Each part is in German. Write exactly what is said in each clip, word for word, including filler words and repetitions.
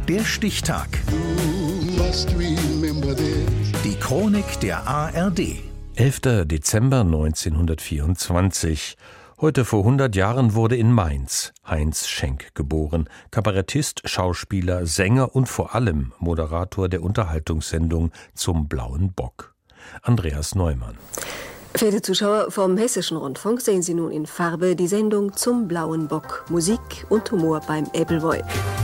Der Stichtag. Die Chronik der A R D. elfter Dezember neunzehnhundertvierundzwanzig. Heute vor hundert Jahren wurde in Mainz Heinz Schenk geboren. Kabarettist, Schauspieler, Sänger und vor allem Moderator der Unterhaltungssendung Zum Blauen Bock. Andreas Neumann. Verehrte Zuschauer, vom Hessischen Rundfunk sehen Sie nun in Farbe die Sendung Zum Blauen Bock. Musik und Humor beim Ebbelwoi.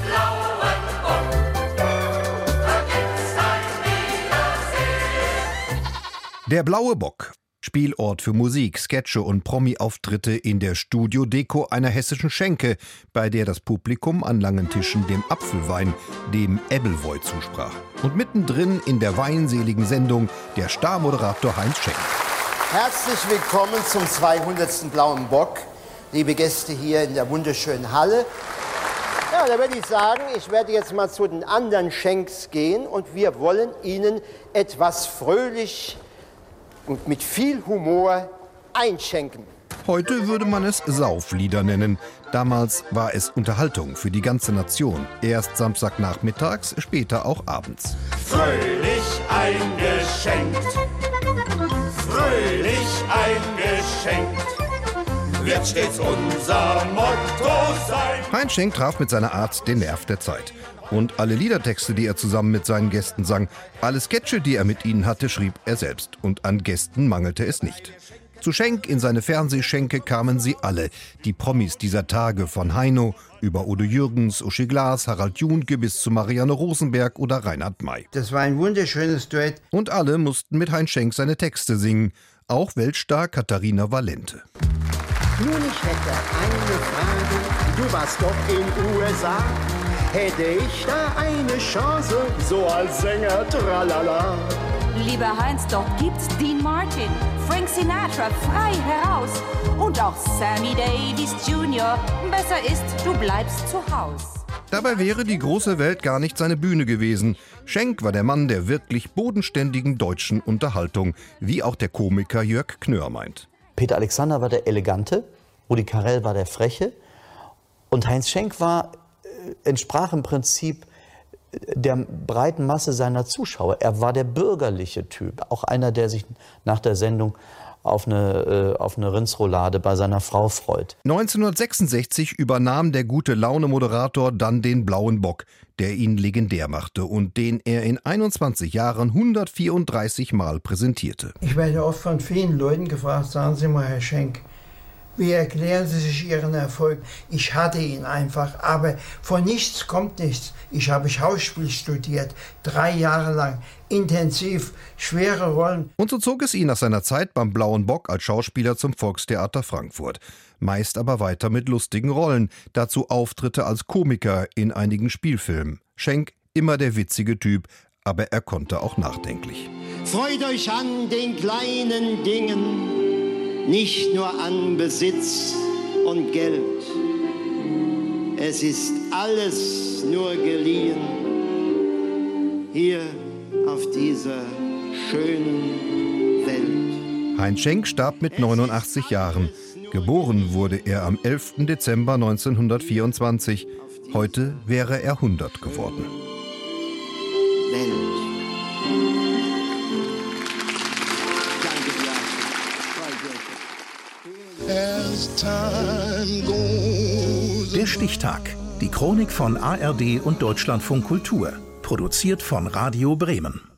Der Blaue Bock. Spielort für Musik, Sketche und Promi-Auftritte in der Studiodeko einer hessischen Schenke, bei der das Publikum an langen Tischen dem Apfelwein, dem Ebbelwoi, zusprach. Und mittendrin in der weinseligen Sendung der Starmoderator Heinz Schenk. Herzlich willkommen zum zweihundertsten Blauen Bock, liebe Gäste hier in der wunderschönen Halle. Ja, da würde ich sagen, ich werde jetzt mal zu den anderen Schenks gehen und wir wollen Ihnen etwas fröhlich und mit viel Humor einschenken. Heute würde man es Sauflieder nennen. Damals war es Unterhaltung für die ganze Nation. Erst Samstagnachmittags, später auch abends. Fröhlich eingeschenkt, fröhlich eingeschenkt, wird stets unser Motto sein. Heinz Schenk traf mit seiner Art den Nerv der Zeit. Und alle Liedertexte, die er zusammen mit seinen Gästen sang, alle Sketche, die er mit ihnen hatte, schrieb er selbst. Und an Gästen mangelte es nicht. Zu Schenk in seine Fernsehschenke kamen sie alle. Die Promis dieser Tage, von Heino über Udo Jürgens, Uschi Glas, Harald Junke bis zu Marianne Rosenberg oder Reinhard May. Das war ein wunderschönes Duett. Und alle mussten mit Heinz Schenk seine Texte singen. Auch Weltstar Katharina Valente. Nun, ich hätte eine Frage. Du warst doch in U S A. Hätte ich da eine Chance, so als Sänger, tralala. Lieber Heinz, dort gibt's Dean Martin, Frank Sinatra, frei heraus. Und auch Sammy Davis Junior Besser ist, du bleibst zu Haus. Dabei wäre die große Welt gar nicht seine Bühne gewesen. Schenk war der Mann der wirklich bodenständigen deutschen Unterhaltung, wie auch der Komiker Jörg Knör meint. Peter Alexander war der Elegante, Rudi Carrell war der Freche und Heinz Schenk war, äh, entsprach im Prinzip der breiten Masse seiner Zuschauer. Er war der bürgerliche Typ, auch einer, der sich nach der Sendung auf eine, äh, auf eine Rindsroulade bei seiner Frau freut. neunzehnhundertsechsundsechzig übernahm der Gute-Laune-Moderator dann den Blauen Bock, der ihn legendär machte und den er in einundzwanzig Jahren hundertvierunddreißig Mal präsentierte. Ich werde oft von vielen Leuten gefragt, sagen Sie mal, Herr Schenk, wie erklären Sie sich Ihren Erfolg? Ich hatte ihn einfach, aber von nichts kommt nichts. Ich habe Schauspiel studiert, drei Jahre lang, intensiv, schwere Rollen. Und so zog es ihn nach seiner Zeit beim Blauen Bock als Schauspieler zum Volkstheater Frankfurt. Meist aber weiter mit lustigen Rollen, dazu Auftritte als Komiker in einigen Spielfilmen. Schenk, immer der witzige Typ, aber er konnte auch nachdenklich. Freut euch an den kleinen Dingen, nicht nur an Besitz und Geld. Es ist alles nur geliehen, hier auf dieser schönen Welt. Heinz Schenk starb mit neunundachtzig Jahren. Geboren wurde er am elften Dezember neunzehnhundertvierundzwanzig. Heute wäre er hundert geworden. Welt. Der Stichtag. Die Chronik von A R D und Deutschlandfunk Kultur. Produziert von Radio Bremen.